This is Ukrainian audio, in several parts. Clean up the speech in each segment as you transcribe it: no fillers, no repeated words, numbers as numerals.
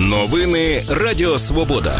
Новини Радіо Свобода.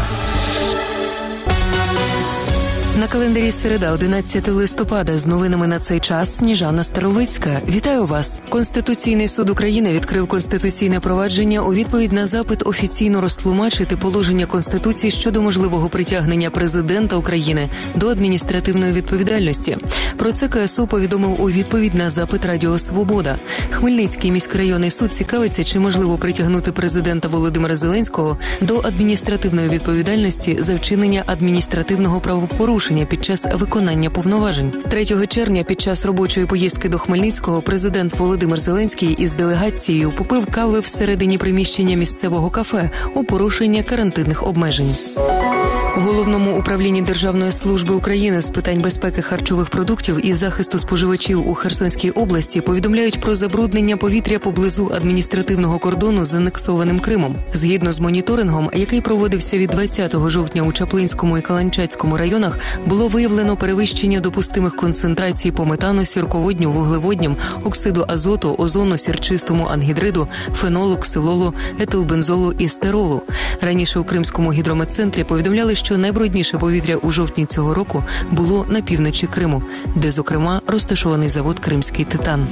На календарі середа, 11 листопада. З новинами на цей час Сніжана Старовицька. Вітаю вас. Конституційний суд України відкрив конституційне провадження у відповідь на запит офіційно розтлумачити положення Конституції щодо можливого притягнення президента України до адміністративної відповідальності. Про це КСУ повідомив у відповідь на запит Радіо Свобода. Хмельницький міськрайонний суд цікавиться, чи можливо притягнути президента Володимира Зеленського до адміністративної відповідальності за вчинення адміністративного правопорушення під час виконання повноважень. 3 червня під час робочої поїздки до Хмельницького президент Володимир Зеленський із делегацією попив кави всередині приміщення місцевого кафе у порушення карантинних обмежень. У Головному управлінні Державної служби України з питань безпеки харчових продуктів і захисту споживачів у Херсонській області повідомляють про забруднення повітря поблизу адміністративного кордону з анексованим Кримом. Згідно з моніторингом, який проводився від 20 жовтня у Чаплинському і Каланчацькому районах, було виявлено перевищення допустимих концентрацій по метану, сірководню, вуглеводням, оксиду азоту, озону, сірчистому ангідриду, фенолу, ксилолу, етилбензолу і стеролу. Раніше у Кримському гідрометцентрі повідомляли, що найбрудніше повітря у жовтні цього року було на півночі Криму, де, зокрема, розташований завод «Кримський титан».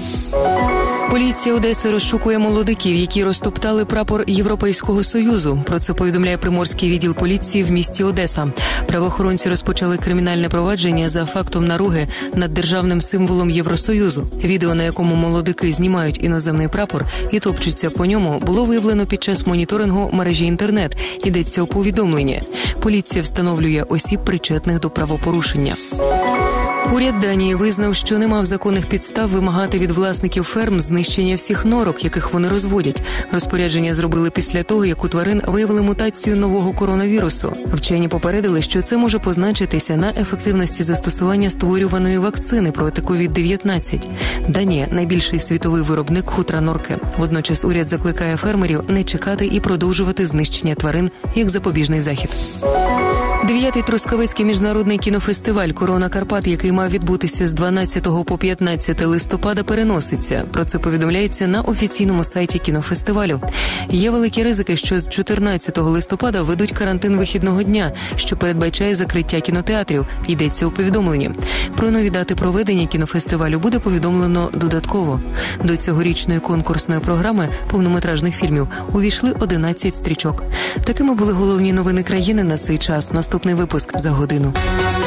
Поліція Одеси розшукує молодиків, які розтоптали прапор Європейського Союзу. Про це повідомляє Приморський відділ поліції в місті Одеса. Правоохоронці розпочали кримінальне провадження за фактом наруги над державним символом Євросоюзу. Відео, на якому молодики знімають іноземний прапор і топчуться по ньому, було виявлено під час моніторингу мережі інтернет. Йдеться у повідомленні. Поліція встановлює осіб, причетних до правопорушення. Уряд Данії визнав, що не мав законних підстав вимагати від власників ферм знищення всіх норок, яких вони розводять. Розпорядження зробили після того, як у тварин виявили мутацію нового коронавірусу. Вчені попередили, що це може позначитися на ефективності застосування створюваної вакцини проти COVID-19. Данія – найбільший світовий виробник хутра норки. Водночас уряд закликає фермерів не чекати і продовжувати знищення тварин як запобіжний захід. 9-й Трускавецький міжнародний кінофестиваль «Корона Карпат», який мав відбутися з 12 по 15 листопада, переноситься. Про це повідомляється на офіційному сайті кінофестивалю. Є великі ризики, що з 14 листопада введуть карантин вихідного дня, що передбачає закриття кінотеатрів, йдеться у повідомленні. Про нові дати проведення кінофестивалю буде повідомлено додатково. До цьогорічної конкурсної програми повнометражних фільмів увійшли 11 стрічок. Такими були головні новини країни на цей час. Наступний випуск за годину.